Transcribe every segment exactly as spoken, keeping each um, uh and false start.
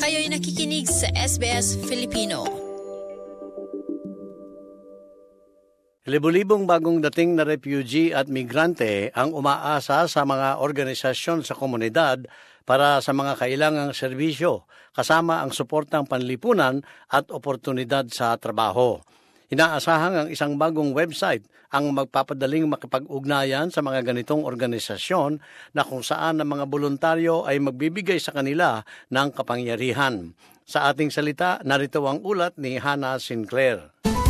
Kayo'y nakikinig sa S B S Filipino. Libo-libong bagong dating na refugee at migrante ang umaasa sa mga organisasyon sa komunidad para sa mga kailangang serbisyo, kasama ang suportang panlipunan at oportunidad sa trabaho. Inaasahang ang isang bagong website ang magpapadaling makipag-ugnayan sa mga ganitong organisasyon na kung saan ang mga voluntaryo ay magbibigay sa kanila ng kapangyarihan. Sa ating salita, narito ang ulat ni Hannah Sinclair.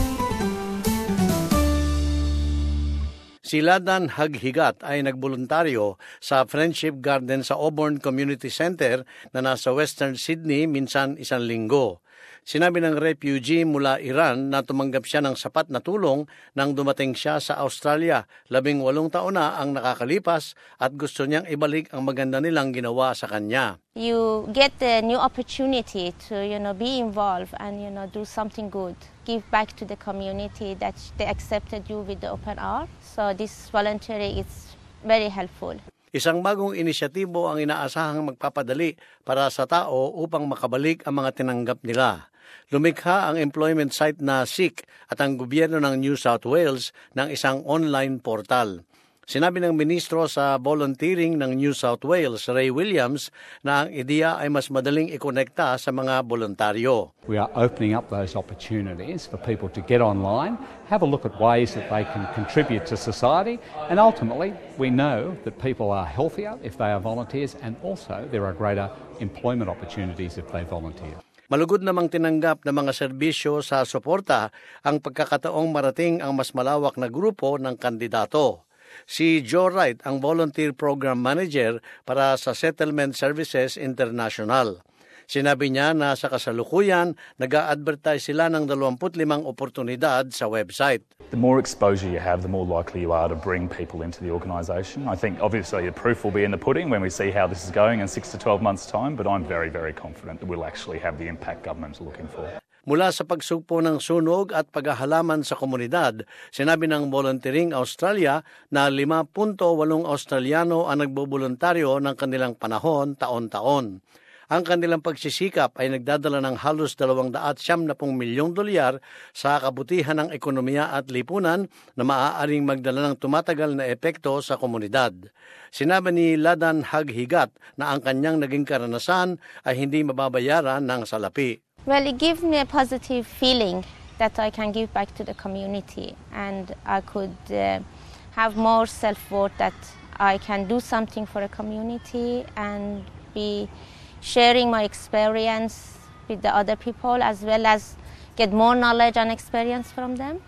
Si Ladan Haghigat ay nagboluntaryo sa Friendship Garden sa Auburn Community Center na nasa Western Sydney minsan isang linggo. Sinabi ng refugee mula Iran na tumanggap siya ng sapat na tulong nang dumating siya sa Australia. Labing walong taon na ang nakakalipas at gusto niyang ibalik ang maganda nilang ginawa sa kanya. You get the new opportunity to, you know, be involved and, you know, do something good. Give back to the community that they accepted you with the open arms. So this voluntary is very helpful. Isang bagong inisyatibo ang inaasahang magpapadali para sa tao upang makabalik ang mga tinanggap nila. Lumikha ang employment site na Seek at ang gobyerno ng New South Wales ng isang online portal. Sinabi ng ministro sa volunteering ng New South Wales, Ray Williams, na ang ideya ay mas madaling ikonekta sa mga voluntaryo. We are opening up those opportunities for people to get online, have a look at ways that they can contribute to society, and ultimately we know that people are healthier if they are volunteers, and also there are greater employment opportunities if they volunteer. Malugod namang tinanggap ng mga serbisyo sa suporta ang pagkakataong marating ang mas malawak na grupo ng kandidato. Si Joe Wright ang Volunteer Program Manager para sa Settlement Services International. Sinabi niya na sa kasalukuyan, nag-a-advertise sila ng dalawampu't limang oportunidad sa website. The more exposure you have, the more likely you are to bring people into the organisation. I think obviously the proof will be in the pudding when we see how this is going in six to twelve months' time, but I'm very, very confident that we'll actually have the impact government's looking for. Mula sa pagsugpo ng sunog at paghahalaman sa komunidad, sinabi ng Volunteering Australia na five point eight Australiano ang nagboboluntaryo ng kanilang panahon taon-taon. Ang kanilang pagsisikap ay nagdadala ng halos dalawang daat siyam na pong milyong dolyar sa kabutihan ng ekonomiya at lipunan na maaaring magdala ng tumatagal na epekto sa komunidad. Sinabi ni Ladan Haghigat na ang kanyang naging karanasan ay hindi mababayaran ng salapi. Well, it gives me a positive feeling that I can give back to the community and I could uh, have more self-worth that I can do something for the community and be sharing my experience with the other people as well as get more knowledge and experience from them.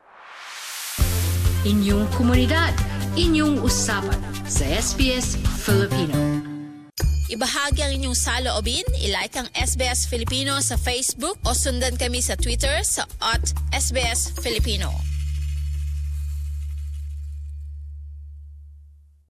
Inyong komunidad, inyong usapan sa S B S Filipino. Ibahagi ang inyong saloobin, ilike ang S B S Filipino sa Facebook o sundan kami sa Twitter sa at S B S Filipino.